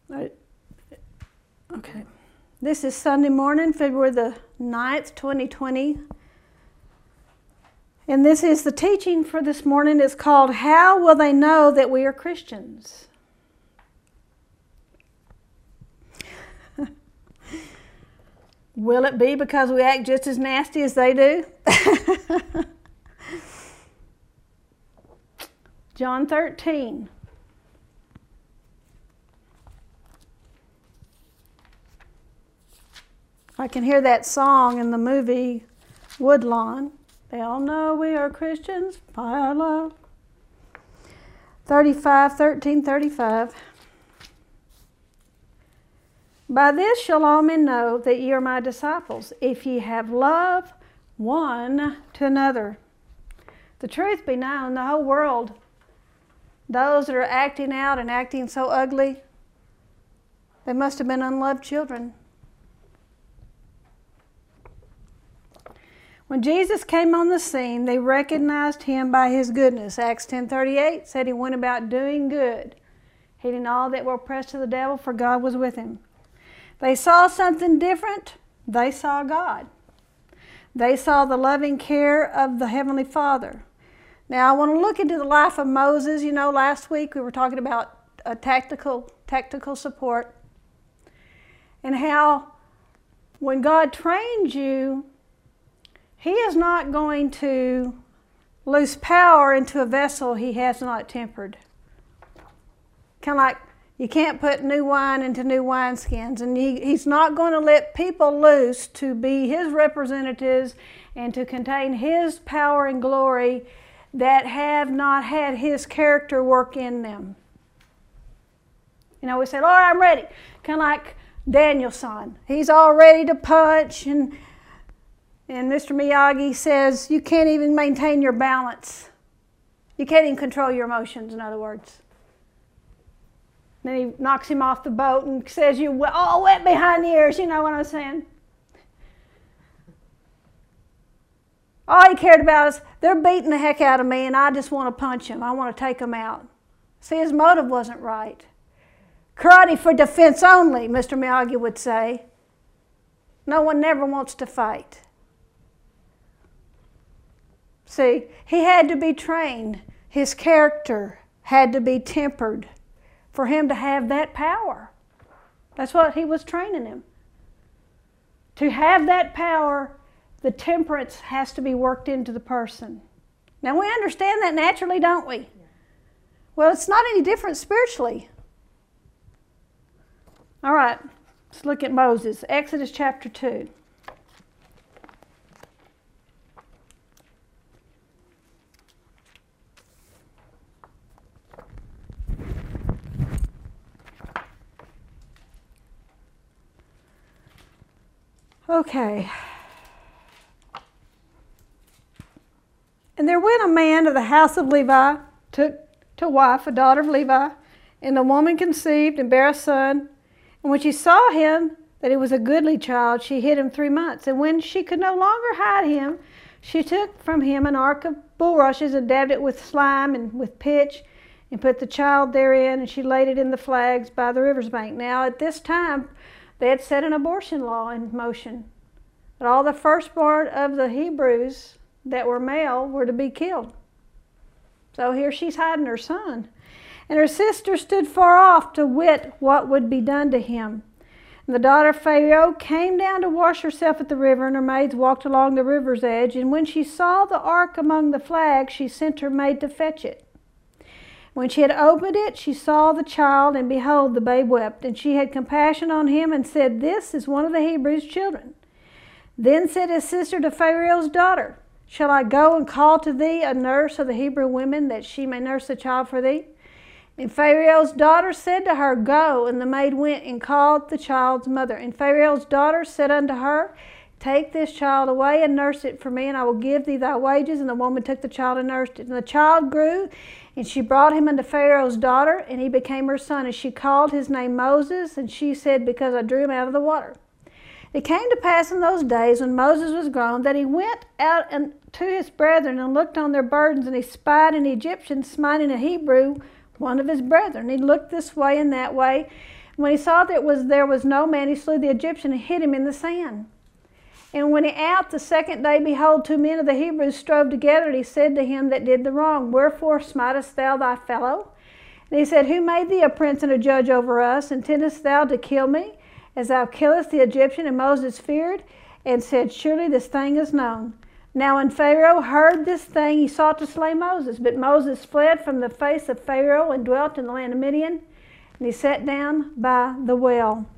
Okay. This is Sunday morning, February the 9th, 2020. And this is the teaching for this morning. It's called, How Will They Know That We Are Christians? Will it be because we act just as nasty as they do? John 13. I can hear that song in the movie Woodlawn. They all know we are Christians by our love. 13:35. By this shall all men know that ye are my disciples, if ye have love one to another. The truth be known, the whole world, those that are acting out and acting so ugly, they must have been unloved children. When Jesus came on the scene, they recognized him by his goodness. Acts 10:38 said he went about doing good, healing all that were oppressed of the devil, for God was with him. They saw something different. They saw God. They saw the loving care of the Heavenly Father. Now, I want to look into the life of Moses. You know, last week we were talking about tactical support and how when God trains you, He is not going to loose power into a vessel He has not tempered. Kind of like you can't put new wine into new wineskins, and He's not going to let people loose to be His representatives and to contain His power and glory that have not had His character work in them. You know, we say, Lord, I'm ready. Kind of like Daniel's son. He's all ready to punch, and Mr. Miyagi says, you can't even maintain your balance. You can't even control your emotions, in other words. Then he knocks him off the boat and says, you're all wet behind the ears. You know what I'm saying? All he cared about is, they're beating the heck out of me and I just want to punch him. I want to take them out. See, his motive wasn't right. Karate for defense only, Mr. Miyagi would say. No one never wants to fight. See, he had to be trained. His character had to be tempered for him to have that power. That's what he was training him. To have that power, the temperance has to be worked into the person. Now, we understand that naturally, don't we? Yeah. Well, it's not any different spiritually. All right, let's look at Moses. Exodus chapter 2. Okay. And there went a man of the house of Levi, took to wife a daughter of Levi, and the woman conceived and bare a son. And when she saw him, that he was a goodly child, she hid him 3 months. And when she could no longer hide him, she took from him an ark of bulrushes and dabbed it with slime and with pitch, and put the child therein, and she laid it in the flags by the river's bank. Now at this time, they had set an abortion law in motion, that all the firstborn of the Hebrews that were male were to be killed. So here she's hiding her son. And her sister stood far off to wit what would be done to him. And the daughter of Pharaoh came down to wash herself at the river, and her maids walked along the river's edge. And when she saw the ark among the flags, she sent her maid to fetch it. When she had opened it, she saw the child, and behold, the babe wept. And she had compassion on him and said, This is one of the Hebrews' children. Then said his sister to Pharaoh's daughter, Shall I go and call to thee a nurse of the Hebrew women, that she may nurse the child for thee? And Pharaoh's daughter said to her, Go. And the maid went and called the child's mother. And Pharaoh's daughter said unto her, Take this child away and nurse it for me, and I will give thee thy wages. And the woman took the child and nursed it. And the child grew, and she brought him unto Pharaoh's daughter, and he became her son. And she called his name Moses, and she said, Because I drew him out of the water. It came to pass in those days, when Moses was grown, that he went out to his brethren and looked on their burdens, and he spied an Egyptian smiting a Hebrew, one of his brethren. He looked this way and that way, When he saw that there was no man, he slew the Egyptian and hid him in the sand. And when he out the second day, behold, 2 men of the Hebrews strove together, and he said to him that did the wrong, Wherefore smitest thou thy fellow? And he said, Who made thee a prince and a judge over us? Intendest thou to kill me, as thou killest the Egyptian? And Moses feared, and said, Surely this thing is known. Now when Pharaoh heard this thing, he sought to slay Moses. But Moses fled from the face of Pharaoh, and dwelt in the land of Midian, and he sat down by the well.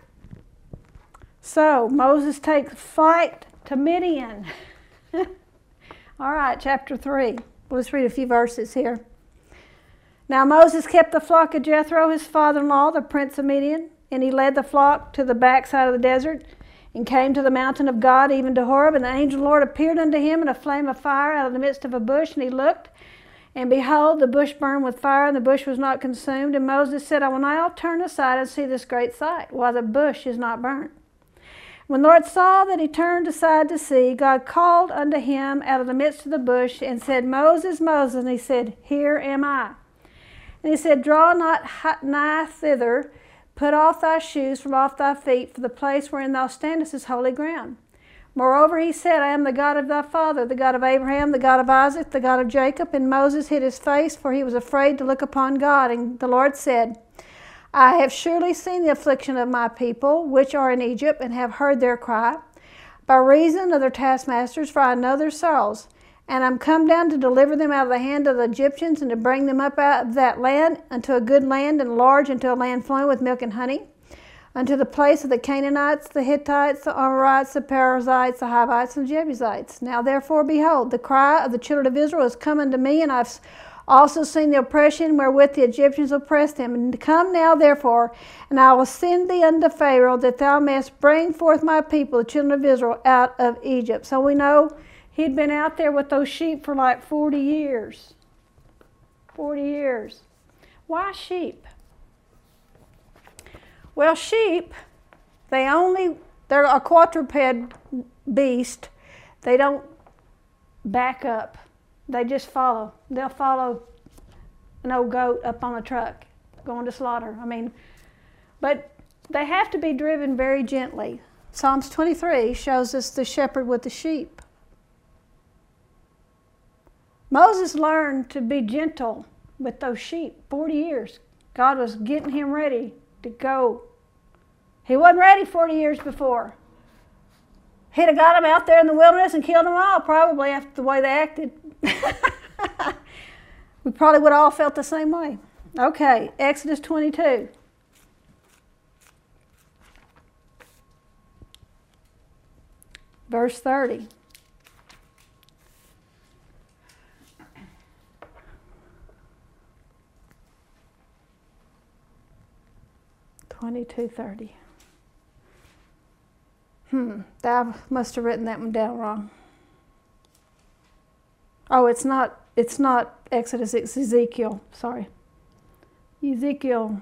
So Moses takes flight to Midian. All right, chapter 3. Let's read a few verses here. Now Moses kept the flock of Jethro, his father-in-law, the prince of Midian, and he led the flock to the backside of the desert, and came to the mountain of God, even to Horeb. And the angel of the Lord appeared unto him in a flame of fire out of the midst of a bush. And he looked, and behold, the bush burned with fire, and the bush was not consumed. And Moses said, I will now turn aside and see this great sight, while the bush is not burnt. When the Lord saw that he turned aside to see, God called unto him out of the midst of the bush, and said, Moses, Moses. And he said, Here am I. And he said, Draw not nigh thither, put off thy shoes from off thy feet, for the place wherein thou standest is holy ground. Moreover, he said, I am the God of thy father, the God of Abraham, the God of Isaac, the God of Jacob. And Moses hid his face, for he was afraid to look upon God. And the Lord said, I have surely seen the affliction of my people, which are in Egypt, and have heard their cry, by reason of their taskmasters, for I know their sorrows. And I'm come down to deliver them out of the hand of the Egyptians, and to bring them up out of that land unto a good land, and large, unto a land flowing with milk and honey, unto the place of the Canaanites, the Hittites, the Amorites, the Perizzites, the Hivites, and the Jebusites. Now therefore, behold, the cry of the children of Israel is come unto me, and I've also seen the oppression wherewith the Egyptians oppressed them. And come now therefore, and I will send thee unto Pharaoh, that thou mayest bring forth my people, the children of Israel, out of Egypt. So we know he'd been out there with those sheep for like 40 years. 40 years. Why sheep? Well, sheep, they're a quadruped beast. They don't back up. They just follow. They'll follow an old goat up on a truck going to slaughter. But they have to be driven very gently. Psalms 23 shows us the shepherd with the sheep. Moses learned to be gentle with those sheep. 40 years. God was getting him ready to go. He wasn't ready 40 years before. He'd have got them out there in the wilderness and killed them all, probably, after the way they acted. We probably would have all felt the same way. Okay, Exodus 22. Verse 30. I must have written that one down wrong. Oh, it's not Exodus, it's Ezekiel. Sorry. Ezekiel.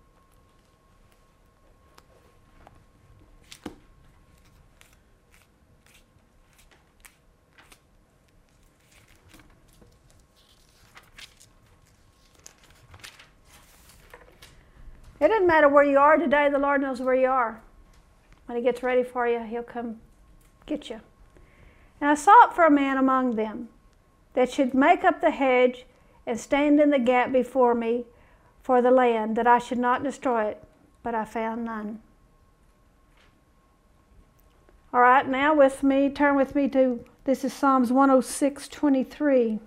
It doesn't matter where you are today, the Lord knows where you are. When he gets ready for you, he'll come get you. And I sought for a man among them that should make up the hedge and stand in the gap before me for the land, that I should not destroy it, but I found none. All right, now turn with me to, this is Psalms 106:23.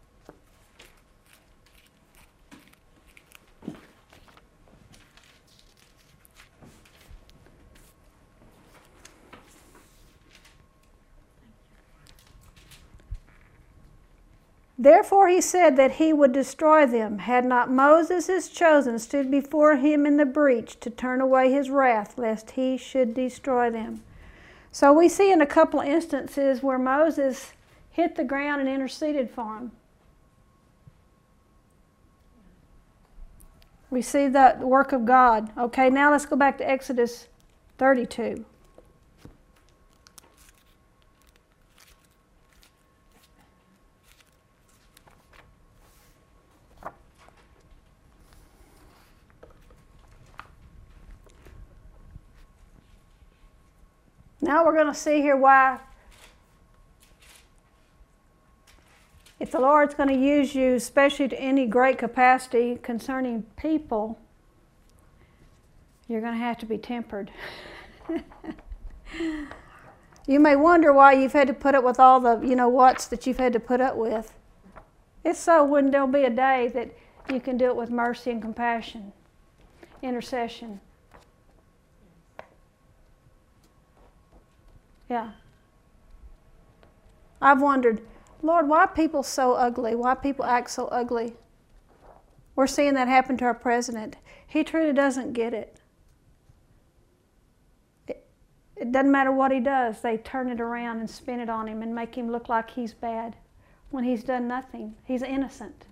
Therefore he said that he would destroy them, had not Moses his chosen stood before him in the breach to turn away his wrath, lest he should destroy them. So we see in a couple of instances where Moses hit the ground and interceded for him. We see the work of God. Okay, now let's go back to Exodus 32. Now we're going to see here why, if the Lord's going to use you, especially to any great capacity concerning people, you're going to have to be tempered. You may wonder why you've had to put up with all the, whats that you've had to put up with. It's so when there'll be a day that you can do it with mercy and compassion, intercession. Yeah. I've wondered, Lord, why are people so ugly? Why people act so ugly? We're seeing that happen to our president. He truly doesn't get it. It doesn't matter what he does. They turn it around and spin it on him and make him look like he's bad when he's done nothing. He's innocent.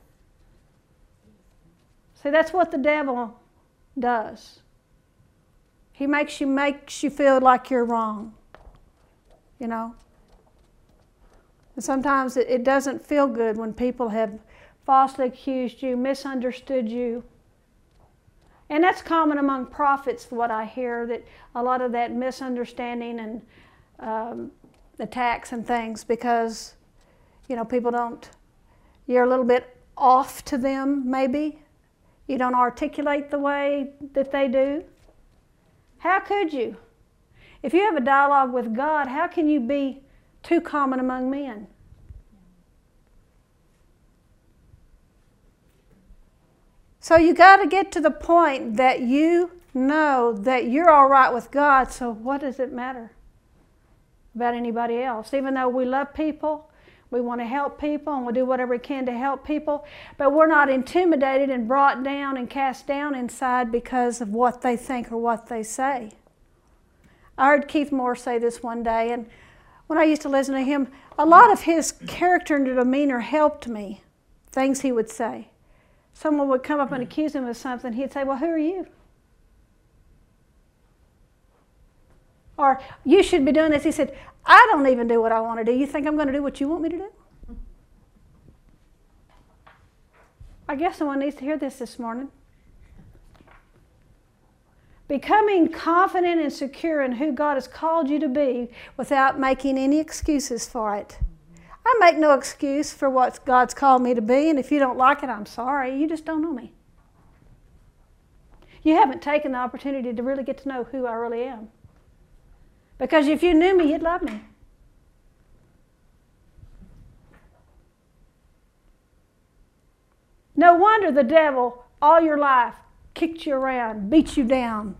See, that's what the devil does. He makes you feel like you're wrong. And sometimes it doesn't feel good when people have falsely accused you, misunderstood you. And that's common among prophets, what I hear, that a lot of that misunderstanding and attacks and things, because, people don't, you're a little bit off to them, maybe. You don't articulate the way that they do. How could you? If you have a dialogue with God, how can you be too common among men? So you got to get to the point that you know that you're all right with God, so what does it matter about anybody else? Even though we love people, we want to help people, and we'll do whatever we can to help people, but we're not intimidated and brought down and cast down inside because of what they think or what they say. I heard Keith Moore say this one day, and when I used to listen to him, a lot of his character and demeanor helped me, things he would say. Someone would come up and accuse him of something. He'd say, well, who are you? Or, you should be doing this. He said, I don't even do what I want to do. You think I'm going to do what you want me to do? I guess someone needs to hear this morning. Becoming confident and secure in who God has called you to be without making any excuses for it. I make no excuse for what God's called me to be, and if you don't like it, I'm sorry. You just don't know me. You haven't taken the opportunity to really get to know who I really am. Because if you knew me, you'd love me. No wonder the devil, all your life, kicked you around, beat you down.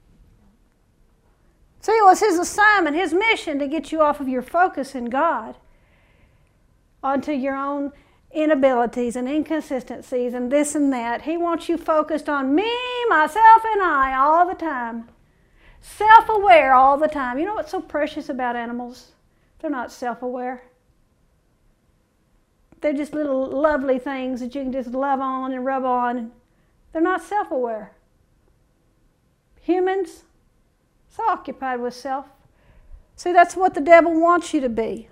See, it was his assignment, his mission to get you off of your focus in God onto your own inabilities and inconsistencies and this and that. He wants you focused on me, myself, and I all the time. Self-aware all the time. You know what's so precious about animals? They're not self-aware. They're just little lovely things that you can just love on and rub on. They're not self-aware. Humans, so occupied with self. See, that's what the devil wants you to be.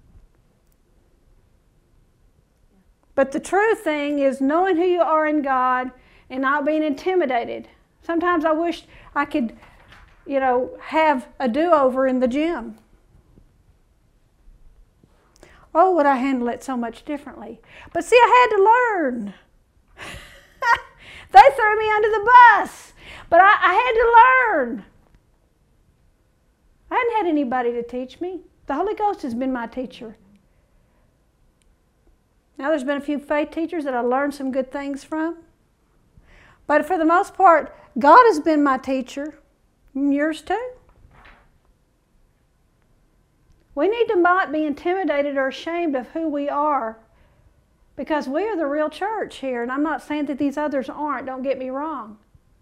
But the true thing is knowing who you are in God and not being intimidated. Sometimes I wish I could, have a do-over in the gym. Oh, would I handle it so much differently? But see, I had to learn. They threw me under the bus, but I had to learn. I hadn't had anybody to teach me. The Holy Ghost has been my teacher. Now, there's been a few faith teachers that I learned some good things from. But for the most part, God has been my teacher. And yours too. We need to not be intimidated or ashamed of who we are, because we are the real church here. And I'm not saying that these others aren't. Don't get me wrong.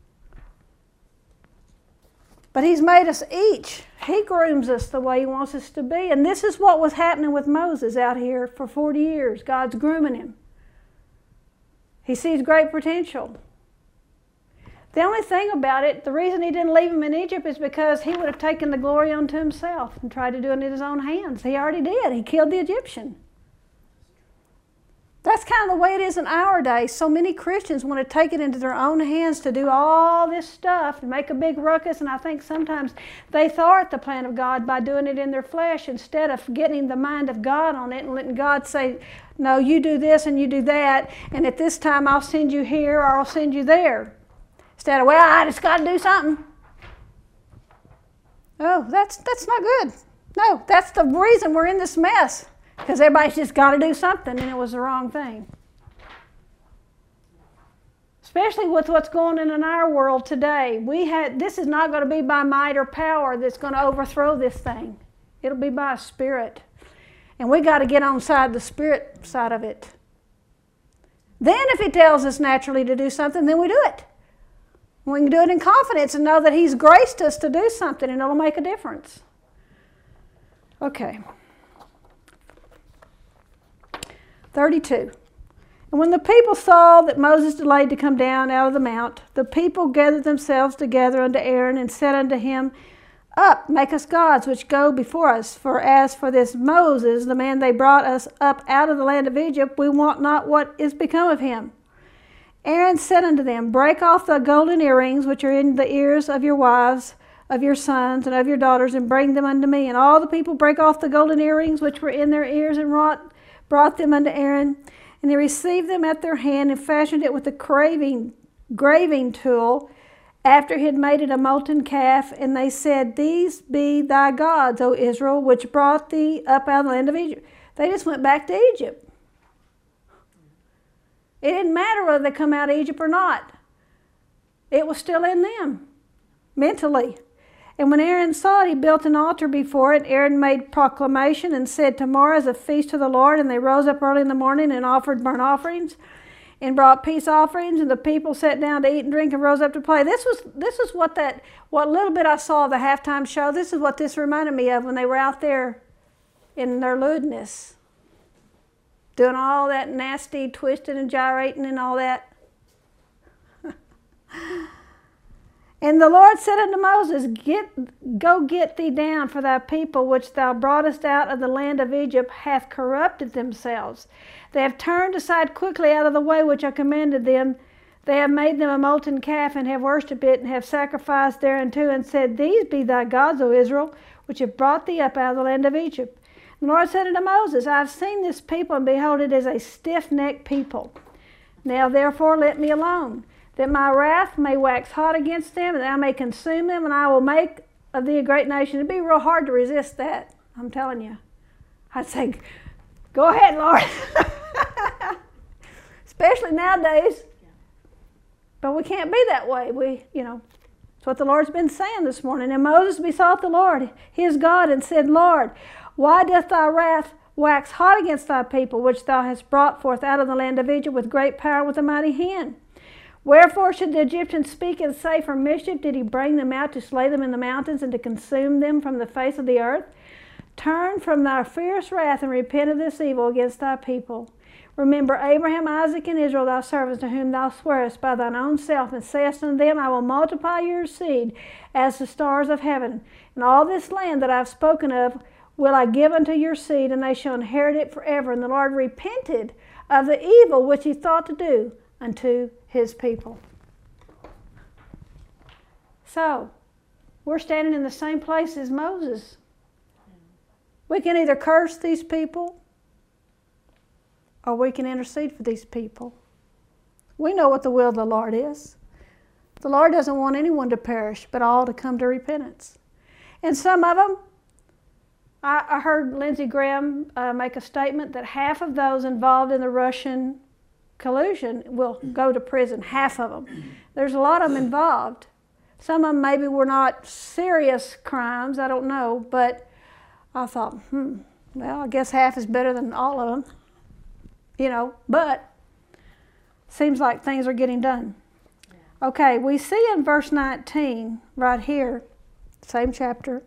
But He's made us each. He grooms us the way He wants us to be. And this is what was happening with Moses out here for 40 years. God's grooming him. He sees great potential. The only thing about it, the reason He didn't leave him in Egypt is because he would have taken the glory unto himself and tried to do it in his own hands. He already did. He killed the Egyptian. that's kind of the way it is in our day. So many Christians want to take it into their own hands to do all this stuff and make a big ruckus, and I think sometimes they thwart the plan of God by doing it in their flesh instead of getting the mind of God on it and letting God say, no, you do this and you do that, and at this time I'll send you here or I'll send you there. Instead of, well, I just got to do something. Oh, that's not good. No, that's the reason we're in this mess. Because everybody's just got to do something, and it was the wrong thing. Especially with what's going on in our world today. This is not going to be by might or power that's going to overthrow this thing. It'll be by a spirit. And we got to get on the spirit side of it. Then if he tells us naturally to do something, then we do it. We can do it in confidence and know that he's graced us to do something, and it'll make a difference. Okay. 32. And when the people saw that Moses delayed to come down out of the mount, the people gathered themselves together unto Aaron and said unto him, Up, make us gods which go before us. For as for this Moses, the man they brought us up out of the land of Egypt, we want not what is become of him. Aaron said unto them, Break off the golden earrings which are in the ears of your wives, of your sons, and of your daughters, and bring them unto me. And all the people brake off the golden earrings which were in their ears and brought them unto Aaron, and he received them at their hand and fashioned it with a graving tool after he had made it a molten calf. And they said, These be thy gods, O Israel, which brought thee up out of the land of Egypt. They just went back to Egypt. It didn't matter whether they come out of Egypt or not. It was still in them, mentally. And when Aaron saw it, he built an altar before it. Aaron made proclamation and said, Tomorrow is a feast to the Lord. And they rose up early in the morning and offered burnt offerings and brought peace offerings. And the people sat down to eat and drink and rose up to play. This is what little bit I saw of the halftime show. This is what this reminded me of when they were out there in their lewdness, doing all that nasty twisting and gyrating and all that. And the Lord said unto Moses, Go get thee down, for thy people which thou broughtest out of the land of Egypt hath corrupted themselves. They have turned aside quickly out of the way which I commanded them. They have made them a molten calf, and have worshipped it, and have sacrificed thereunto, and said, These be thy gods, O Israel, which have brought thee up out of the land of Egypt. And the Lord said unto Moses, I have seen this people, and behold, it is a stiff-necked people. Now therefore let me alone, that my wrath may wax hot against them, and I may consume them, and I will make of thee a great nation. It'd be real hard to resist that, I'm telling you. I'd say, go ahead, Lord. Especially nowadays. But we can't be that way. It's what the Lord's been saying this morning. And Moses besought the Lord, his God, and said, Lord, why doth thy wrath wax hot against thy people, which thou hast brought forth out of the land of Egypt with great power and with a mighty hand? Wherefore should the Egyptians speak and say, For mischief did he bring them out to slay them in the mountains and to consume them from the face of the earth? Turn from thy fierce wrath and repent of this evil against thy people. Remember Abraham, Isaac, and Israel, thy servants, to whom thou swearest by thine own self, and sayest unto them, I will multiply your seed as the stars of heaven. And all this land that I have spoken of will I give unto your seed, and they shall inherit it forever. And the Lord repented of the evil which he thought to do unto his people. So, we're standing in the same place as Moses. We can either curse these people, or we can intercede for these people. We know what the will of the Lord is. The Lord doesn't want anyone to perish, but all to come to repentance. And some of them, I heard Lindsey Graham make a statement that half of those involved in the Russian collusion will go to prison, half of them. There's a lot of them involved. Some of them maybe were not serious crimes, I don't know, but I thought, well, I guess half is better than all of them. But seems like things are getting done. Okay, we see in verse 19, right here, same chapter.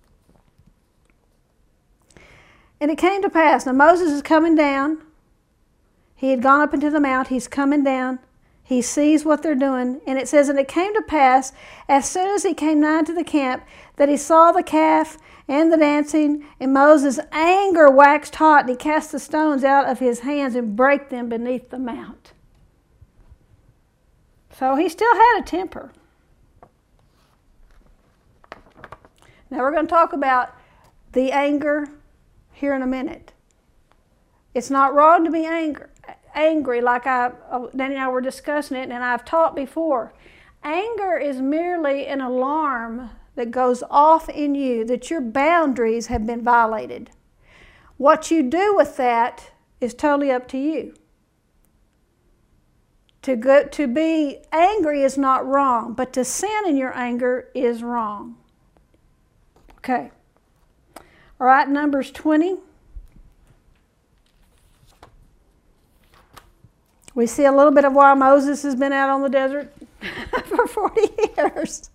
And it came to pass, now Moses is coming down. He had gone up into the mount. He's coming down. He sees what they're doing. And it says, and it came to pass, as soon as he came nigh to the camp, that he saw the calf and the dancing, and Moses' anger waxed hot, and he cast the stones out of his hands and brake them beneath the mount. So he still had a temper. Now we're going to talk about the anger here in a minute. It's not wrong to be angry like Danny and I were discussing it, and I've taught before. Anger is merely an alarm that goes off in you that your boundaries have been violated. What you do with that is totally up to you. To be angry is not wrong, but to sin in your anger is wrong. Okay. All right, Numbers 20. We see a little bit of why Moses has been out on the desert for 40 years.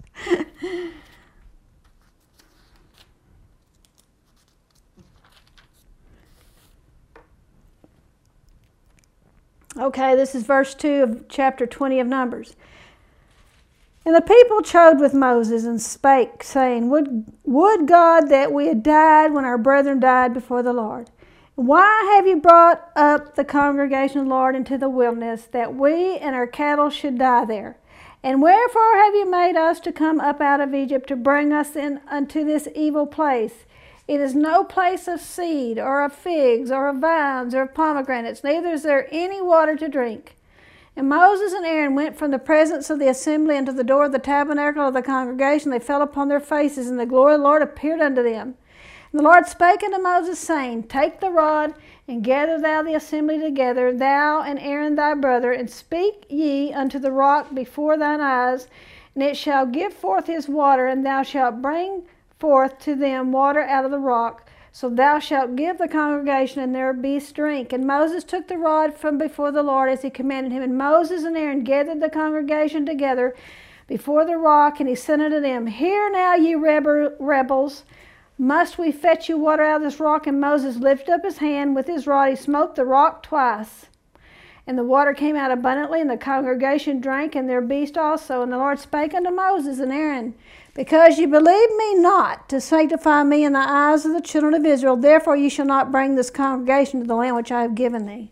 Okay, this is verse 2 of chapter 20 of Numbers. And the people chode with Moses and spake, saying, Would God that we had died when our brethren died before the Lord. Why have you brought up the congregation of the Lord into the wilderness, that we and our cattle should die there? And wherefore have you made us to come up out of Egypt to bring us in unto this evil place? It is no place of seed, or of figs, or of vines, or of pomegranates, neither is there any water to drink. And Moses and Aaron went from the presence of the assembly unto the door of the tabernacle of the congregation. They fell upon their faces, and the glory of the Lord appeared unto them. And the Lord spake unto Moses, saying, Take the rod, and gather thou the assembly together, thou and Aaron thy brother, and speak ye unto the rock before thine eyes, and it shall give forth his water, and thou shalt bring forth to them water out of the rock. So thou shalt give the congregation and their beasts drink. And Moses took the rod from before the Lord as he commanded him. And Moses and Aaron gathered the congregation together before the rock, and he said unto them, Hear now, ye rebels, must we fetch you water out of this rock? And Moses lifted up his hand with his rod. He smote the rock twice. And the water came out abundantly, and the congregation drank, and their beast also. And the Lord spake unto Moses and Aaron, Because ye believe me not to sanctify me in the eyes of the children of Israel, therefore ye shall not bring this congregation to the land which I have given thee.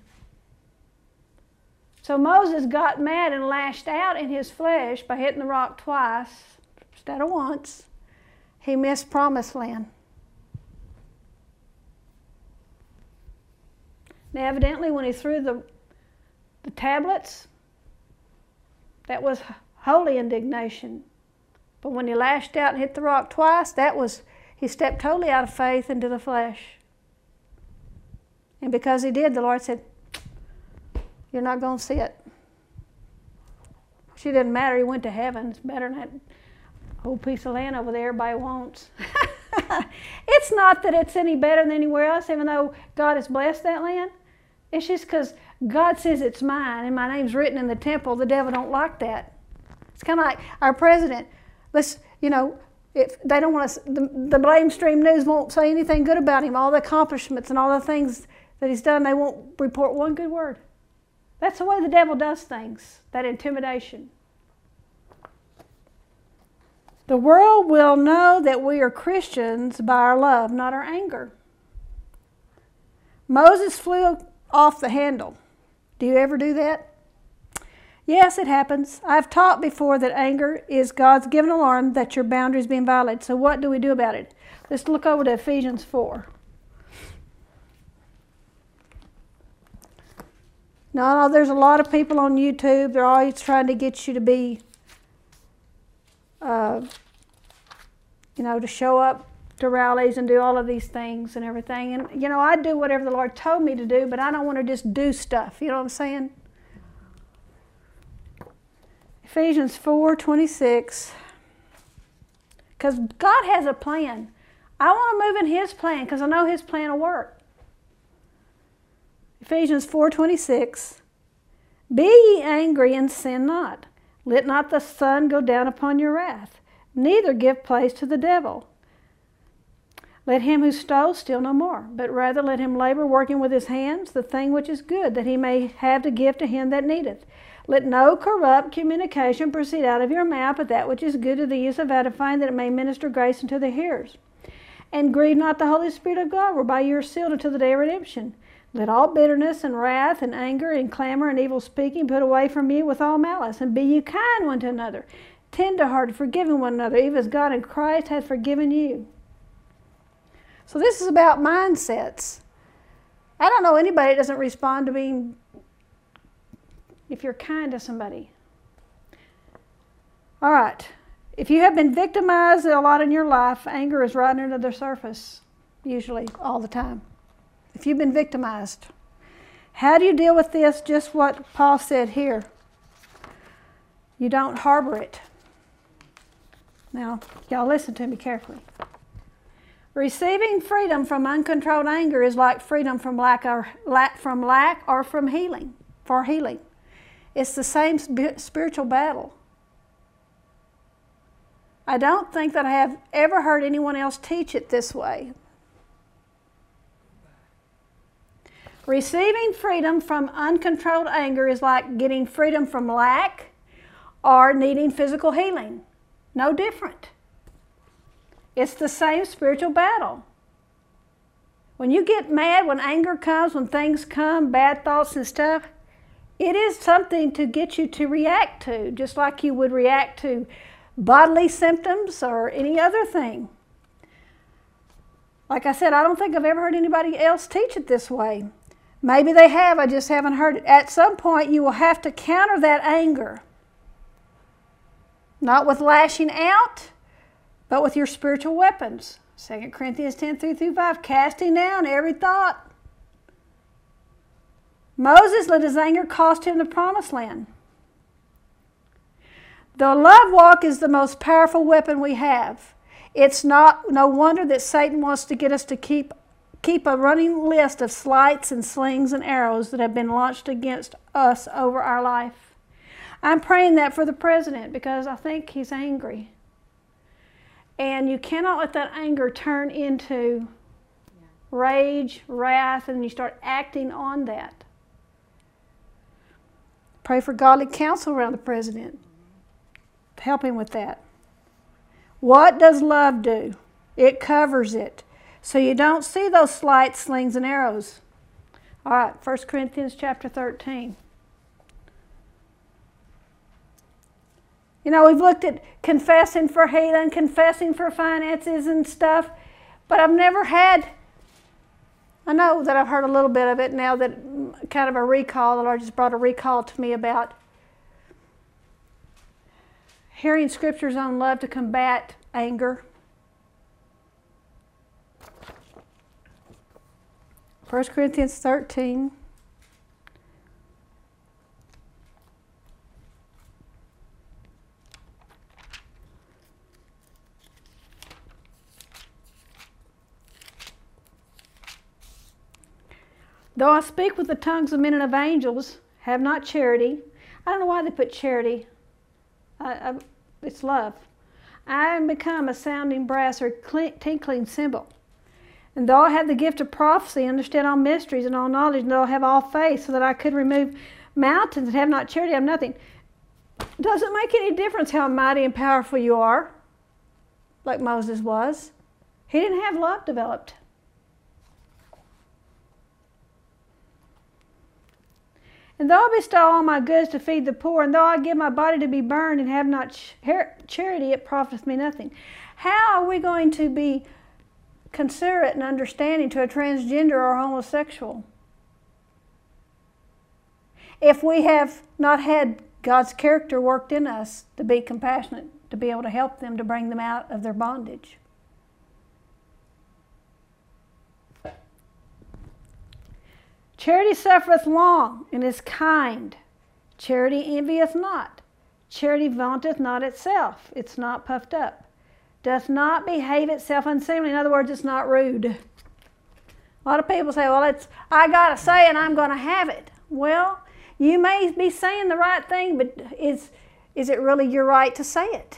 So Moses got mad and lashed out in his flesh by hitting the rock twice instead of once. He missed promised land. Now evidently when he threw the tablets, that was holy indignation. But when he lashed out and hit the rock twice, he stepped totally out of faith into the flesh. And because he did, the Lord said, You're not going to see it. She didn't matter. He went to heaven. It's better than that whole piece of land over there everybody wants. It's not that it's any better than anywhere else, even though God has blessed that land. It's just because God says it's mine and my name's written in the temple. The devil don't like that. It's kind of like our president. If they don't want to, the lamestream news won't say anything good about him. All the accomplishments and all the things that he's done, they won't report one good word. That's the way the devil does things, that intimidation. The world will know that we are Christians by our love, not our anger. Moses flew off the handle. Do you ever do that? Yes, it happens. I've taught before that anger is God's given alarm that your boundaries being violated. So what do we do about it? Let's look over to Ephesians 4. Now, there's a lot of people on YouTube. They're always trying to get you to be, to show up to rallies and do all of these things and everything. And, I do whatever the Lord told me to do, but I don't want to just do stuff. You know what I'm saying? Ephesians 4:26. Because God has a plan. I want to move in His plan because I know His plan will work. Ephesians 4:26. Be ye angry and sin not. Let not the sun go down upon your wrath. Neither give place to the devil. Let him who stole steal no more, but rather let him labor, working with his hands, the thing which is good, that he may have to give to him that needeth. Let no corrupt communication proceed out of your mouth, but that which is good to the use of edifying, that it may minister grace unto the hearers. And grieve not the Holy Spirit of God, whereby you are sealed until the day of redemption. Let all bitterness and wrath and anger and clamor and evil speaking put away from you with all malice. And be ye kind one to another, tender-hearted, forgiving one another, even as God in Christ hath forgiven you. So this is about mindsets. I don't know anybody that doesn't respond to being, if you're kind to somebody. All right. If you have been victimized a lot in your life, anger is right under the surface, usually, all the time. If you've been victimized, how do you deal with this? Just what Paul said here. You don't harbor it. Now, y'all listen to me carefully. Receiving freedom from uncontrolled anger is like freedom from lack or from healing, for healing. It's the same spiritual battle. I don't think that I have ever heard anyone else teach it this way. Receiving freedom from uncontrolled anger is like getting freedom from lack or needing physical healing. No different. It's the same spiritual battle. When you get mad, when anger comes, when things come, bad thoughts and stuff, it is something to get you to react to, just like you would react to bodily symptoms or any other thing. Like I said, I don't think I've ever heard anybody else teach it this way. Maybe they have, I just haven't heard it. At some point, you will have to counter that anger. Not with lashing out, but with your spiritual weapons. 2 Corinthians 10:3-5, casting down every thought. Moses let his anger cost him the promised land. The love walk is the most powerful weapon we have. It's no wonder that Satan wants to get us to keep a running list of slights and slings and arrows that have been launched against us over our life. I'm praying that for the president because I think he's angry. And you cannot let that anger turn into rage, wrath, and you start acting on that. Pray for godly counsel around the president. Help him with that. What does love do? It covers it. So you don't see those slights, slings, and arrows. All right, 1 Corinthians chapter 13. You know, we've looked at confessing for healing, confessing for finances and stuff, but I've never had, I know that I've heard a little bit of it now, that kind of a recall, the Lord just brought a recall to me about hearing scriptures on love to combat anger. 1 Corinthians 13. Though I speak with the tongues of men and of angels, have not charity. I don't know why they put charity. It's love. I am become a sounding brass or tinkling cymbal. And though I have the gift of prophecy, understand all mysteries and all knowledge, and though I have all faith, so that I could remove mountains and have not charity, I have nothing. Doesn't make any difference how mighty and powerful you are, like Moses was. He didn't have love developed. And though I bestow all my goods to feed the poor, and though I give my body to be burned and have not charity, it profiteth me nothing. How are we going to be considerate and understanding to a transgender or homosexual if we have not had God's character worked in us to be compassionate, to be able to help them, to bring them out of their bondage? Charity suffereth long and is kind. Charity envieth not. Charity vaunteth not itself. It's not puffed up. Doth not behave itself unseemly. In other words, it's not rude. A lot of people say, well, I got to say and I'm going to have it. Well, you may be saying the right thing, but is it really your right to say it?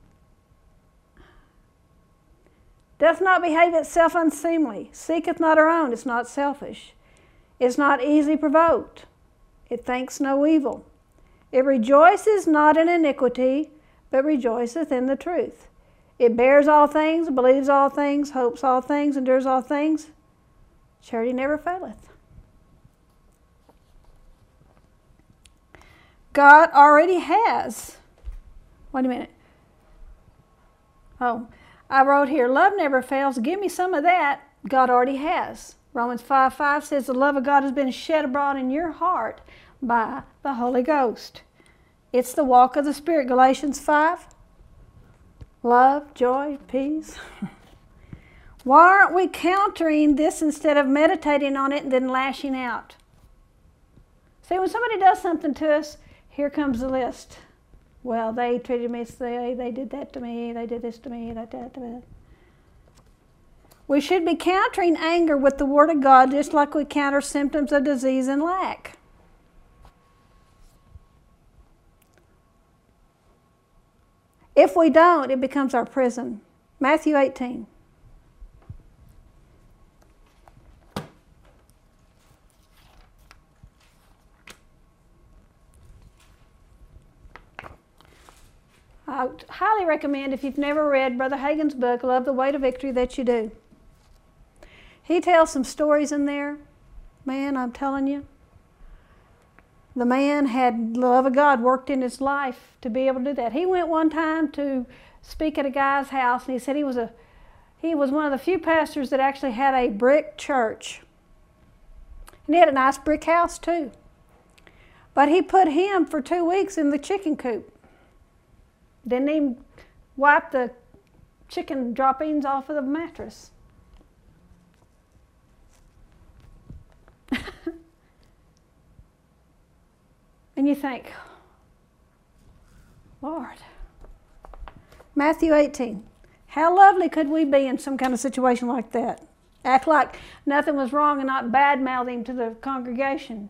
Doth not behave itself unseemly. Seeketh not her own. It's not selfish. It's not easily provoked. It thinks no evil. It rejoices not in iniquity, but rejoiceth in the truth. It bears all things, believes all things, hopes all things, endures all things. Charity never faileth. God already has. Wait a minute. Oh, I wrote here, love never fails. Give me some of that. God already has. Romans 5:5 says the love of God has been shed abroad in your heart by the Holy Ghost. It's the walk of the Spirit. Galatians 5. Love, joy, peace. Why aren't we countering this instead of meditating on it and then lashing out? See, when somebody does something to us, here comes the list. Well, they treated me this way, they did that to me, they did this to me, that. We should be countering anger with the Word of God just like we counter symptoms of disease and lack. If we don't, it becomes our prison. Matthew 18. I highly recommend, if you've never read Brother Hagin's book, Love the Way to Victory, that you do. He tells some stories in there. Man, I'm telling you. The man had the love of God worked in his life to be able to do that. He went one time to speak at a guy's house, and he said he was one of the few pastors that actually had a brick church. And he had a nice brick house too. But he put him for 2 weeks in the chicken coop. Didn't even wipe the chicken droppings off of the mattress. And you think, Lord. Matthew 18. How lovely could we be in some kind of situation like that? Act like nothing was wrong and not bad-mouth him to the congregation.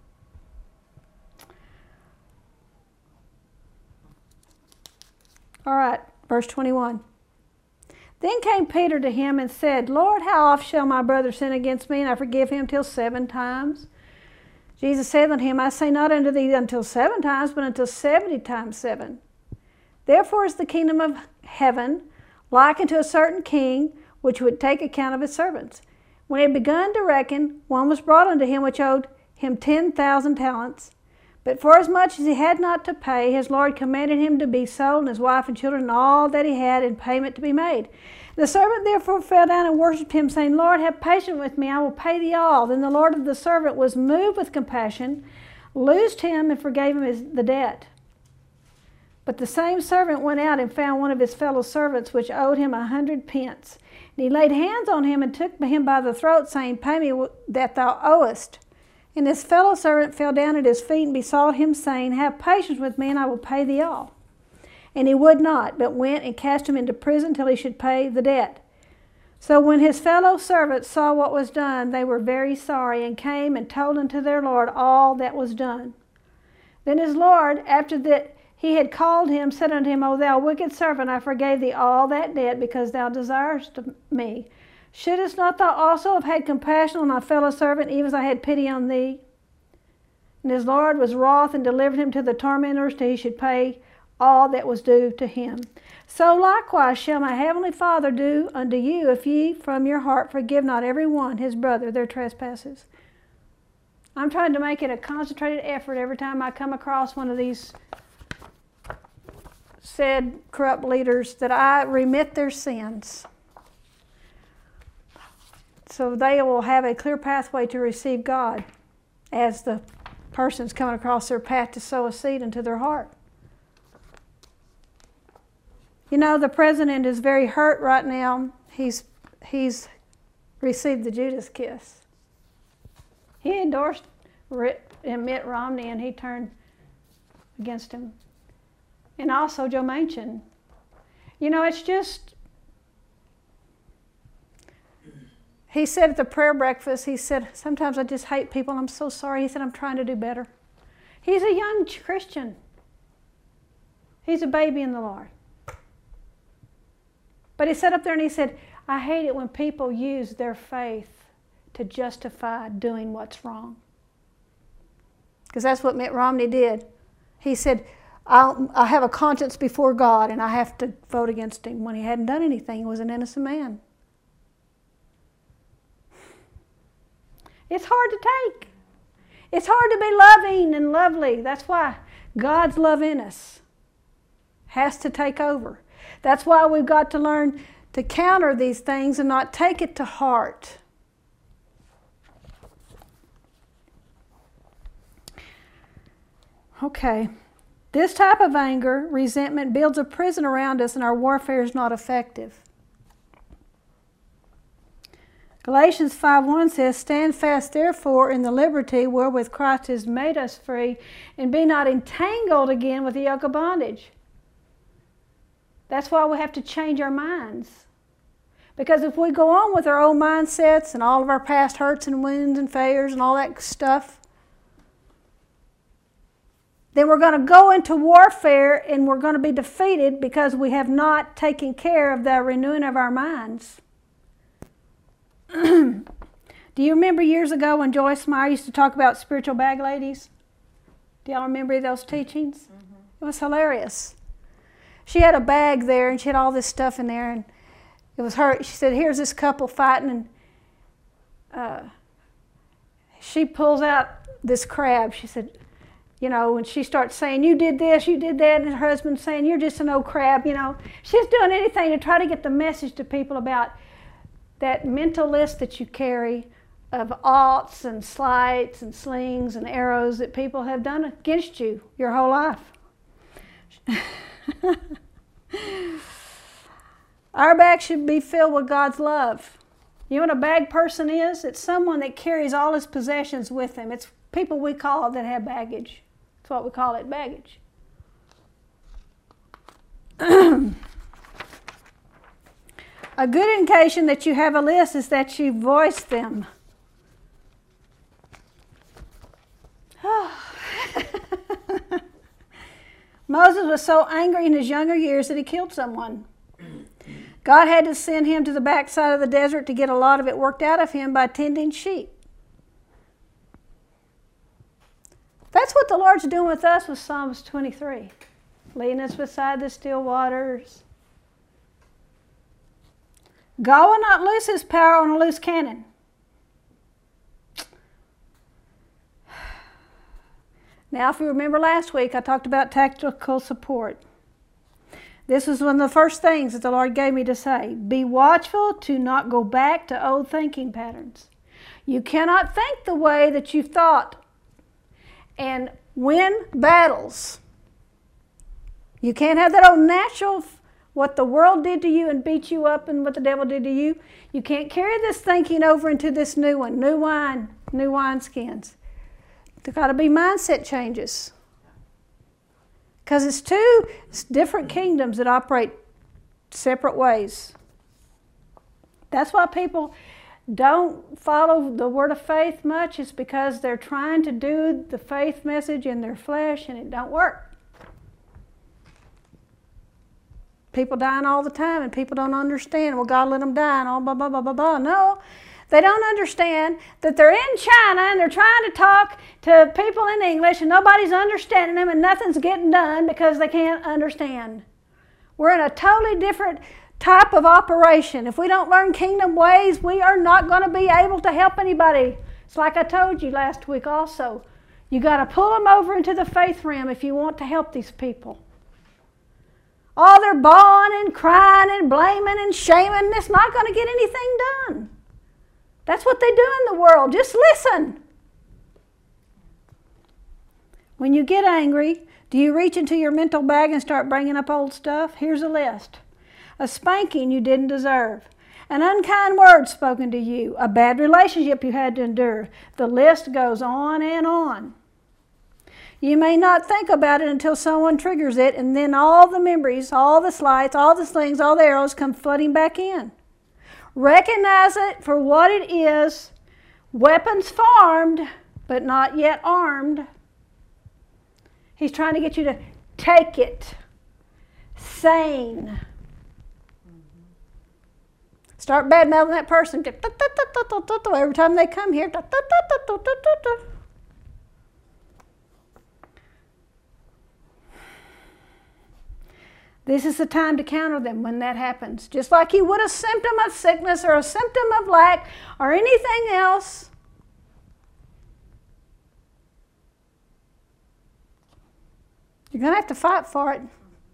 All right, verse 21. Then came Peter to him and said, Lord, how oft shall my brother sin against me, and I forgive him till 7 times? Jesus said unto him, I say not unto thee until 7 times, but until 70 times 7. Therefore is the kingdom of heaven like unto a certain king, which would take account of his servants. When he had begun to reckon, one was brought unto him which owed him 10,000 talents. But forasmuch as he had not to pay, his Lord commanded him to be sold, and his wife and children, and all that he had, in payment to be made. The servant therefore fell down and worshipped him, saying, Lord, have patience with me, I will pay thee all. Then the Lord of the servant was moved with compassion, loosed him, and forgave him the debt. But the same servant went out and found one of his fellow servants, which owed him 100 pence. And he laid hands on him and took him by the throat, saying, Pay me that thou owest. And his fellow servant fell down at his feet and besought him, saying, Have patience with me, and I will pay thee all. And he would not, but went and cast him into prison till he should pay the debt. So when his fellow servants saw what was done, they were very sorry, and came and told unto their Lord all that was done. Then his Lord, after that he had called him, said unto him, O thou wicked servant, I forgave thee all that debt, because thou desirest me. Shouldest not thou also have had compassion on thy fellow servant, even as I had pity on thee? And his Lord was wroth, and delivered him to the tormentors till he should pay all that was due to him. So likewise shall my heavenly Father do unto you, if ye from your heart forgive not every one his brother their trespasses. I'm trying to make it a concentrated effort every time I come across one of these said corrupt leaders that I remit their sins, so they will have a clear pathway to receive God as the person's coming across their path to sow a seed into their heart. You know, the president is very hurt right now. He's received the Judas kiss. He endorsed Mitt Romney, and he turned against him. And also Joe Manchin. You know, it's just, he said at the prayer breakfast, he said, sometimes I just hate people, and I'm so sorry. He said, I'm trying to do better. He's a young Christian. He's a baby in the Lord. But he sat up there and he said, I hate it when people use their faith to justify doing what's wrong. Because that's what Mitt Romney did. He said, I have a conscience before God and I have to vote against him, when he hadn't done anything. He was an innocent man. It's hard to take. It's hard to be loving and lovely. That's why God's love in us has to take over. That's why we've got to learn to counter these things and not take it to heart. Okay. This type of anger, resentment, builds a prison around us and our warfare is not effective. Galatians 5:1 says, "Stand fast therefore in the liberty wherewith Christ has made us free, and be not entangled again with the yoke of bondage." That's why we have to change our minds. Because if we go on with our old mindsets and all of our past hurts and wounds and failures and all that stuff, then we're going to go into warfare and we're going to be defeated because we have not taken care of the renewing of our minds. Do you remember years ago when Joyce Meyer used to talk about spiritual bag ladies? Do y'all remember those teachings? Mm-hmm. It was hilarious. She had a bag there and she had all this stuff in there, and it was her. She said, "Here's this couple fighting," and she pulls out this crab. She said, you know, and she starts saying, "You did this, you did that," and her husband's saying, "You're just an old crab," you know. She's doing anything to try to get the message to people about that mental list that you carry of oughts and slights and slings and arrows that people have done against you your whole life. Our bag should be filled with God's love. You know what a bag person is? It's someone that carries all his possessions with him. It's people we call that have baggage. That's what we call it, baggage. A good indication that you have a list is that you voice them. Moses was so angry in his younger years that he killed someone. God had to send him to the backside of the desert to get a lot of it worked out of him by tending sheep. That's what the Lord's doing with us with Psalms 23. Leading us beside the still waters. God will not lose his power on a loose cannon. Now, if you remember last week, I talked about tactical support. This was one of the first things that the Lord gave me to say. Be watchful to not go back to old thinking patterns. You cannot think the way that you've thought and win battles. You can't have that old natural, what the world did to you and beat you up and what the devil did to you. You can't carry this thinking over into this new one, new wine, new wineskins. There's got to be mindset changes. Because it's two different kingdoms that operate separate ways. That's why people don't follow the word of faith much. It's because they're trying to do the faith message in their flesh and it don't work. People dying all the time and people don't understand. Well, God let them die and all blah, blah, blah, blah, blah. No, they don't understand that they're in China and they're trying to talk to people in English and nobody's understanding them and nothing's getting done because they can't understand. We're in a totally different type of operation. If we don't learn kingdom ways, we are not going to be able to help anybody. It's like I told you last week also. You got to pull them over into the faith realm if you want to help these people. Oh, they're bawling and crying and blaming and shaming. It's not going to get anything done. That's what they do in the world. Just listen. When you get angry, do you reach into your mental bag and start bringing up old stuff? Here's a list. A spanking you didn't deserve. An unkind word spoken to you. A bad relationship you had to endure. The list goes on and on. You may not think about it until someone triggers it, and then all the memories, all the slights, all the slings, all the arrows come flooding back in. Recognize it for what it is. Weapons formed, but not yet armed. He's trying to get you to take it. Sane. Start bad-mouthing that person. Every time they come here. This is the time to counter them when that happens. Just like you would a symptom of sickness or a symptom of lack or anything else. You're going to have to fight for it.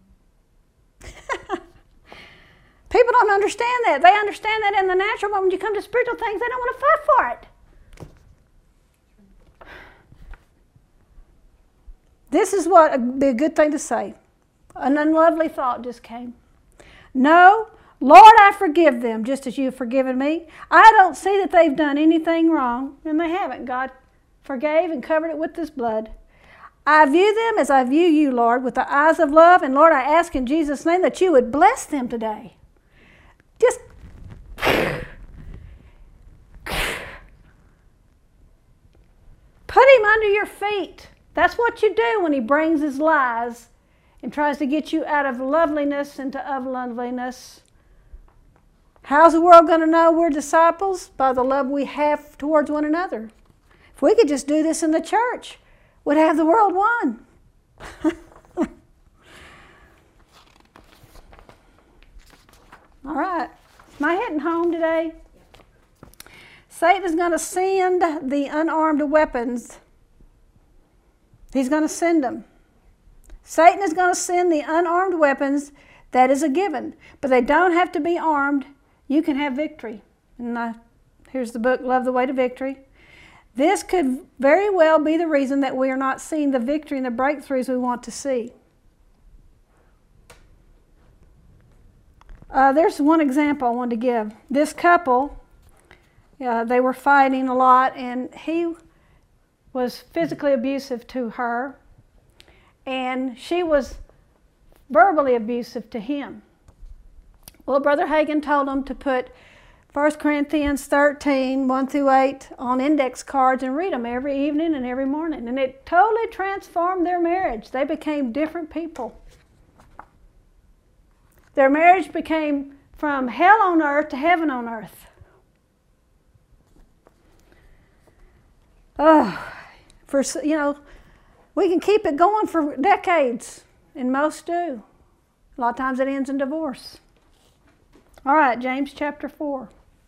People don't understand that. They understand that in the natural, but when you come to spiritual things, they don't want to fight for it. This is what would be a good thing to say. An unlovely thought just came. No, Lord, I forgive them just as you have forgiven me. I don't see that they've done anything wrong, and they haven't. God forgave and covered it with His blood. I view them as I view you, Lord, with the eyes of love, and Lord, I ask in Jesus' name that you would bless them today. Just put him under your feet. That's what you do when he brings his lies and tries to get you out of loveliness into unloveliness. How's the world going to know we're disciples? By the love we have towards one another. If we could just do this in the church, we'd have the world won. All right. Am I hitting home today? Satan is going to send the unarmed weapons. He's going to send them. Satan is going to send the unarmed weapons. That is a given. But they don't have to be armed. You can have victory. And here's the book, Love the Way to Victory. This could very well be the reason that we are not seeing the victory and the breakthroughs we want to see. There's one example I wanted to give. This couple, they were fighting a lot, and he was physically abusive to her, and she was verbally abusive to him. Well, Brother Hagin told them to put 1 Corinthians 13, 1 through 8 on index cards and read them every evening and every morning. And it totally transformed their marriage. They became different people. Their marriage became from hell on earth to heaven on earth. We can keep it going for decades, and most do. A lot of times it ends in divorce. All right, James chapter 4.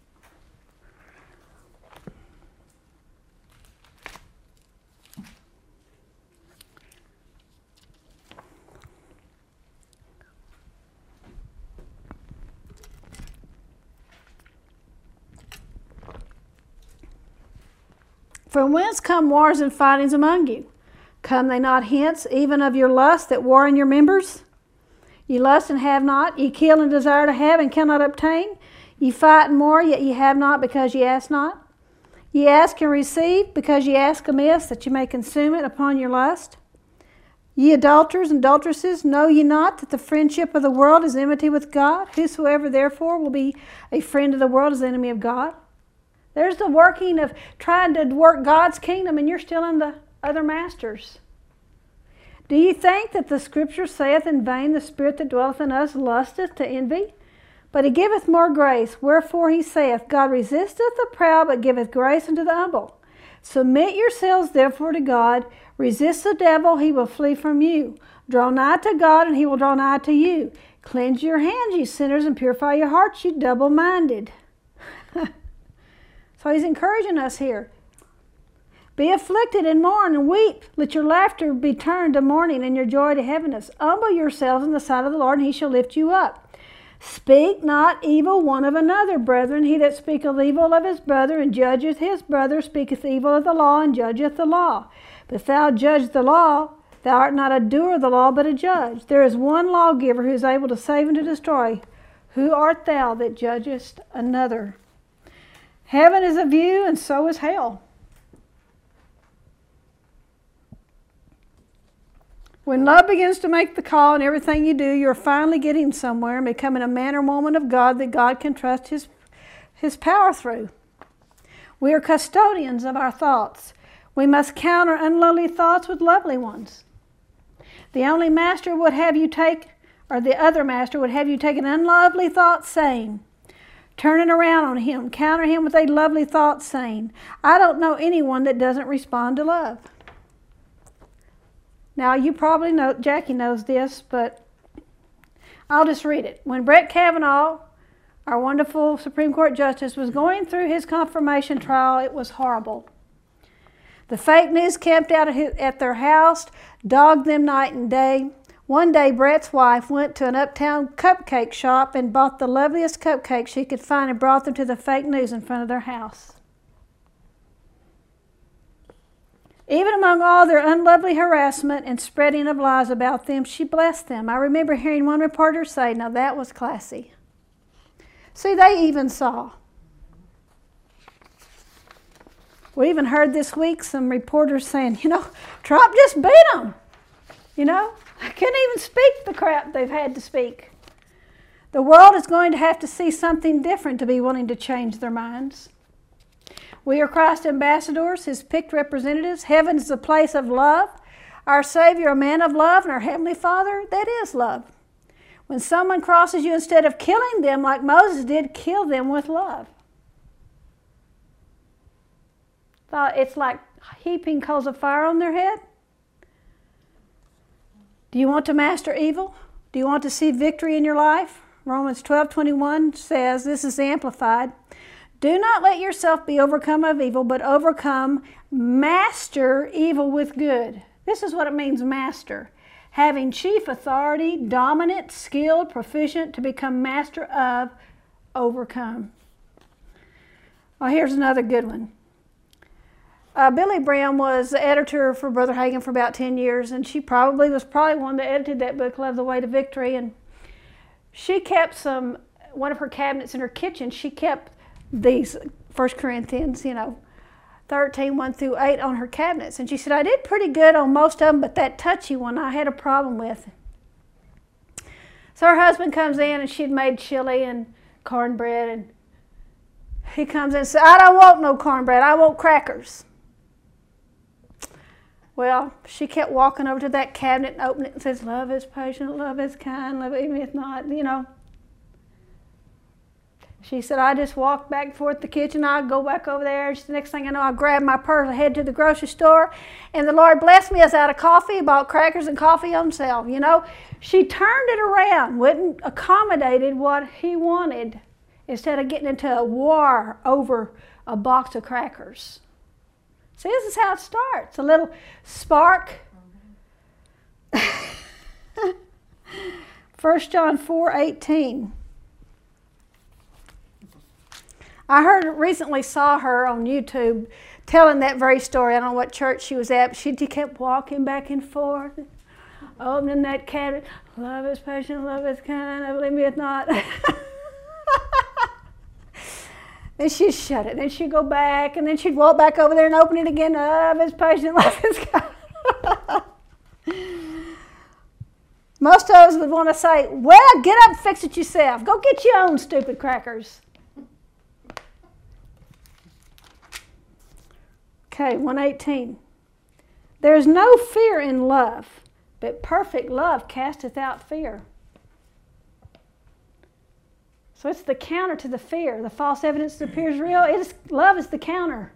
From whence come wars and fightings among you? Come they not hence, even of your lust that war in your members? Ye lust and have not, ye kill and desire to have and cannot obtain. Ye fight and war, yet ye have not because ye ask not. Ye ask and receive because ye ask amiss, that ye may consume it upon your lust. Ye adulterers and adulteresses, know ye not that the friendship of the world is enmity with God? Whosoever therefore will be a friend of the world is the enemy of God. There's the working of trying to work God's kingdom, and you're still in the other masters. Do you think that the Scripture saith in vain, the Spirit that dwelleth in us lusteth to envy? But he giveth more grace. Wherefore he saith, God resisteth the proud, but giveth grace unto the humble. Submit yourselves therefore to God. Resist the devil, he will flee from you. Draw nigh to God, and he will draw nigh to you. Cleanse your hands, ye sinners, and purify your hearts, ye double-minded. So he's encouraging us here. Be afflicted and mourn and weep. Let your laughter be turned to mourning and your joy to heaviness. Humble yourselves in the sight of the Lord, and he shall lift you up. Speak not evil one of another, brethren. He that speaketh evil of his brother and judgeth his brother speaketh evil of the law and judgeth the law. But if thou judge the law, thou art not a doer of the law, but a judge. There is one lawgiver who is able to save and to destroy. Who art thou that judgest another? Heaven is a view, and so is hell. When love begins to make the call in everything you do, you're finally getting somewhere and becoming a man or woman of God that God can trust His power through. We are custodians of our thoughts. We must counter unlovely thoughts with lovely ones. The only master would have you take, or the other master would have you take an unlovely thought saying, turn it around on him, counter him with a lovely thought saying, I don't know anyone that doesn't respond to love. Now, you probably know, Jackie knows this, but I'll just read it. When Brett Kavanaugh, our wonderful Supreme Court Justice, was going through his confirmation trial, it was horrible. The fake news camped out at their house, dogged them night and day. One day, Brett's wife went to an uptown cupcake shop and bought the loveliest cupcakes she could find and brought them to the fake news in front of their house. Even among all their unlovely harassment and spreading of lies about them, she blessed them. I remember hearing one reporter say, now that was classy. See, they even saw. We even heard this week some reporters saying, Trump just beat them. I can't even speak the crap they've had to speak. The world is going to have to see something different to be willing to change their minds. We are Christ's ambassadors, His picked representatives. Heaven is a place of love. Our Savior, a man of love, and our Heavenly Father, that is love. When someone crosses you, instead of killing them like Moses did, kill them with love. It's like heaping coals of fire on their head. Do you want to master evil? Do you want to see victory in your life? Romans 12:21 says, this is amplified, do not let yourself be overcome of evil, but master evil with good. This is what it means, master. Having chief authority, dominant, skilled, proficient, to become master of, overcome. Oh, here's another good one. Billy Brown was the editor for Brother Hagin for about 10 years, and she was probably one that edited that book, Love the Way to Victory. And she kept one of her cabinets in her kitchen. She kept these 1 Corinthians, 13, 1 through 8 on her cabinets. And she said, I did pretty good on most of them, but that touchy one I had a problem with. So her husband comes in, and she'd made chili and cornbread, and he comes in and says, I don't want no cornbread, I want crackers. Well, she kept walking over to that cabinet and opening it and says, love is patient, love is kind, love even if not, She said, I just walked back and forth the kitchen. I'd go back over there. The next thing I know, I grabbed my purse, I head to the grocery store, and the Lord blessed me. I was out of coffee, bought crackers and coffee on sale. She turned it around, wouldn't accommodated what he wanted, instead of getting into a war over a box of crackers. See, this is how it starts. A little spark. 1 John 4:18. I recently saw her on YouTube telling that very story. I don't know what church she was at, but she kept walking back and forth, opening that cabinet. Love is patient, love is kind, I believe me if not. Then she'd shut it. Then she'd go back, and then she'd walk back over there and open it again. Love is patient, love is kind. Most of us would want to say, well, get up and fix it yourself. Go get your own stupid crackers. Okay, 1:18. There is no fear in love, but perfect love casteth out fear. So it's the counter to the fear. The false evidence that appears real. Love is the counter.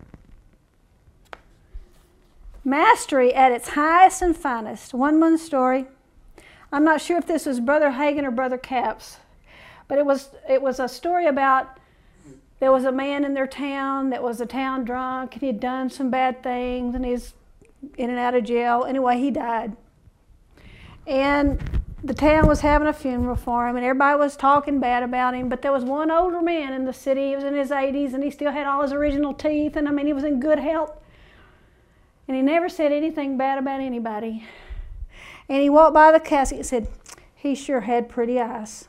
Mastery at its highest and finest. One story. I'm not sure if this was Brother Hagin or Brother Capps, but it was a story about there was a man in their town that was a town drunk, and he'd done some bad things, and he's in and out of jail. Anyway, he died. And the town was having a funeral for him, and everybody was talking bad about him, but there was one older man in the city. He was in his 80s, and he still had all his original teeth, and he was in good health. And he never said anything bad about anybody. And he walked by the casket and said, he sure had pretty eyes.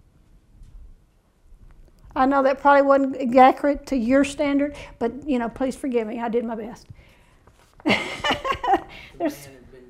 I know that probably wasn't accurate to your standard, but, please forgive me. I did my best. There's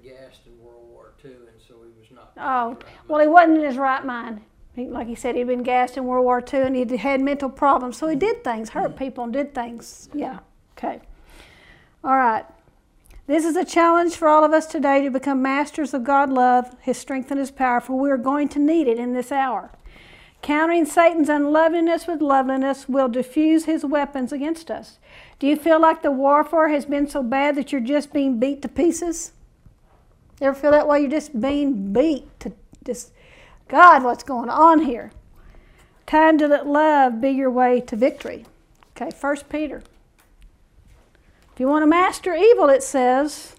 Oh, well, he wasn't in his right mind. Like he said, he'd been gassed in World War II, and he had mental problems. So he did things, hurt people, and did things. Yeah, okay. All right. This is a challenge for all of us today to become masters of God's love, His strength, and His power, for we are going to need it in this hour. Countering Satan's unloveliness with loveliness will diffuse his weapons against us. Do you feel like the warfare has been so bad that you're just being beat to pieces? You ever feel that way? You're just being beat to just God, what's going on here? Time to let love be your way to victory. Okay, 1 Peter. If you want to master evil, it says,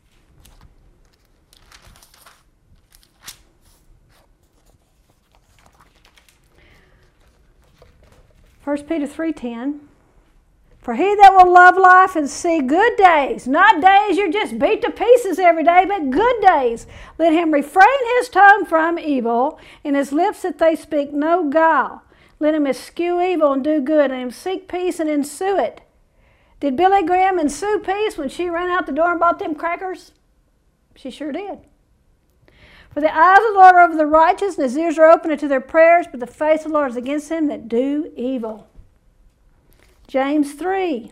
First Peter 3:10, for he that will love life and see good days, not days you're just beat to pieces every day, but good days, let him refrain his tongue from evil, and his lips that they speak no guile. Let him eschew evil and do good, and him seek peace and ensue it. Did Billy Graham ensue peace when she ran out the door and bought them crackers? She sure did. For the eyes of the Lord are over the righteous, and his ears are open unto their prayers, but the face of the Lord is against them that do evil. James 3.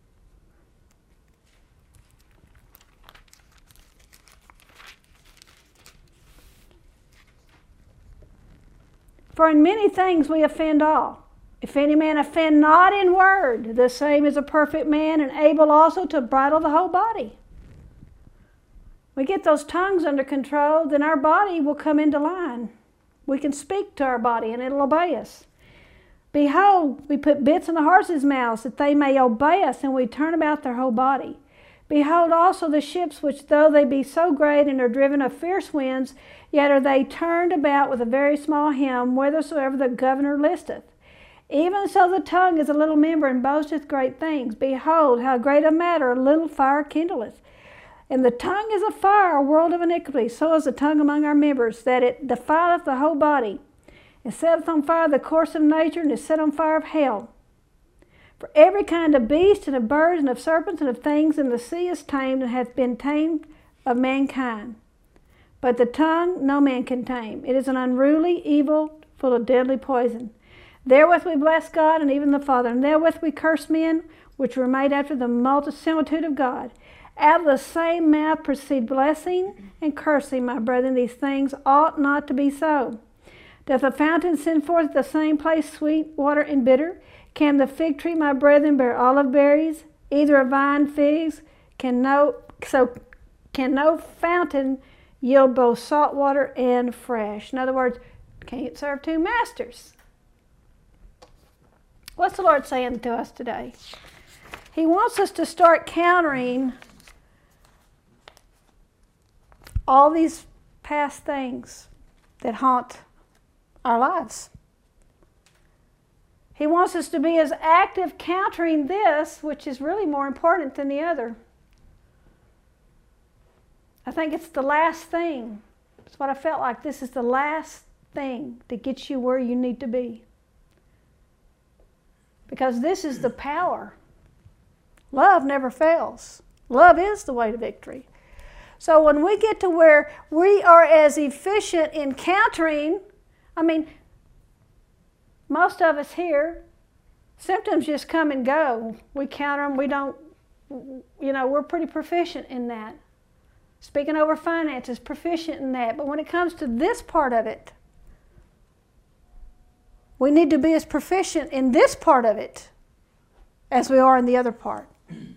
For in many things we offend all. If any man offend not in word, the same is a perfect man, and able also to bridle the whole body. We get those tongues under control, then our body will come into line. We can speak to our body and it'll obey us. Behold, we put bits in the horses' mouths that they may obey us, and we turn about their whole body. Behold also the ships, which though they be so great and are driven of fierce winds, yet are they turned about with a very small helm, whithersoever the governor listeth. Even so the tongue is a little member, and boasteth great things. Behold, how great a matter a little fire kindleth. And the tongue is a fire, a world of iniquity. So is the tongue among our members, that it defileth the whole body. It setteth on fire the course of nature, and is set on fire of hell. For every kind of beast, and of birds, and of serpents, and of things in the sea is tamed, and hath been tamed of mankind. But the tongue no man can tame. It is an unruly evil, full of deadly poison. Therewith we bless God, and even the Father, and therewith we curse men, which were made after the similitude of God. Out of the same mouth proceed blessing and cursing, my brethren. These things ought not to be so. Doth a fountain send forth at the same place sweet water and bitter? Can the fig tree, my brethren, bear olive berries? Either a vine figs? Can no fountain yield both salt water and fresh? In other words, can't serve two masters. What's the Lord saying to us today? He wants us to start countering all these past things that haunt our lives. He wants us to be as active countering this, which is really more important than the other. I think it's the last thing. That's what I felt like. This is the last thing to get you where you need to be. Because this is the power. Love never fails. Love is the way to victory. So when we get to where we are as efficient in countering, most of us here, symptoms just come and go. We counter them. We don't, we're pretty proficient in that. Speaking over finances, proficient in that. But when it comes to this part of it, we need to be as proficient in this part of it as we are in the other part.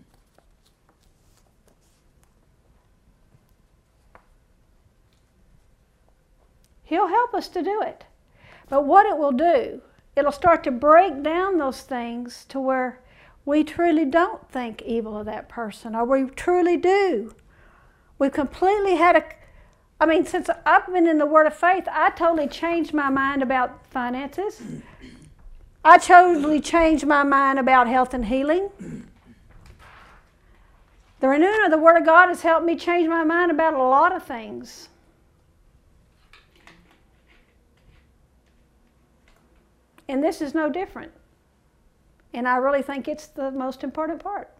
He'll help us to do it. But what it will do, it'll start to break down those things to where we truly don't think evil of that person, or we truly do. We've completely had since I've been in the Word of Faith, I totally changed my mind about finances. I totally changed my mind about health and healing. The renewing of the Word of God has helped me change my mind about a lot of things. And this is no different. And I really think it's the most important part.